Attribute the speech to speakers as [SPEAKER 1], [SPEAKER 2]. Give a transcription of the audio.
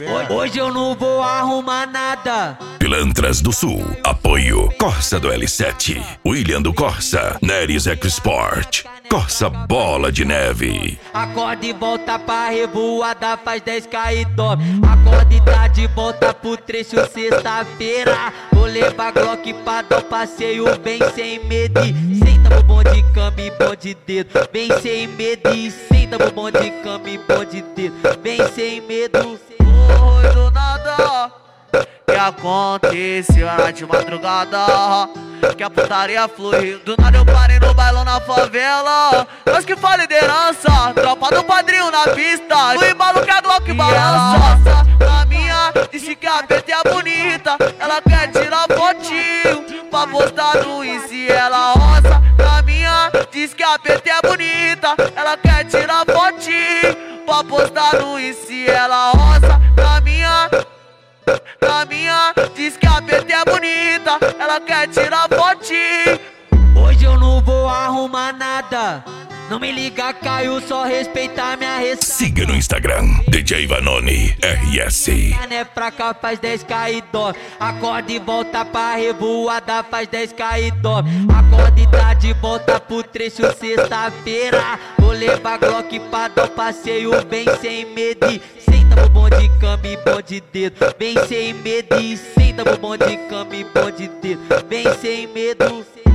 [SPEAKER 1] Hoje eu não vou arrumar nada.
[SPEAKER 2] Pilantras do Sul, apoio Corsa do L7, William do Corsa, Neres Export, Corsa Bola de Neve.
[SPEAKER 1] Acorda e volta pra revoada, faz 10k e dorme. Acorda e tá de volta pro trecho sexta-feira. Vou levar Glock pra dar um passeio, bem sem medo. Senta no bom de cama e bom de dedo, bem sem medo. Senta no bom de cama e bom de dedo, bem sem medo.
[SPEAKER 3] Foi do nada que aconteceu na de madrugada, que a putaria flui. Do nada eu parei no bailão na favela. Nós que fala liderança, tropa do padrinho na pista. No embalo que a Glock balança. Na minha, disse que a PT é bonita. Ela quer tirar fotinho pra postar no Insta, ela roça. Na minha, diz que a PT é bonita. Ela quer tirar fotinho pra postar no Insta, ela roça. Na minha, diz que a PT é bonita. Ela quer tirar fotinho.
[SPEAKER 1] Hoje eu não vou arrumar nada. Não me liga, Caio, só respeitar minha ressaca.
[SPEAKER 2] Siga no Instagram, DJ Vanoni RS.
[SPEAKER 1] Né pra cá, faz 10k e dorme. Acorda e volta pra revoada, faz 10k e dorme. Acorda e tá de volta pro trecho sexta-feira. Vou levar Glock pra dar um passeio, bem sem medo. Senta no bom de cama e bom de dedo, bem sem medo. Senta no bom de cama e bom de dedo, bem sem medo.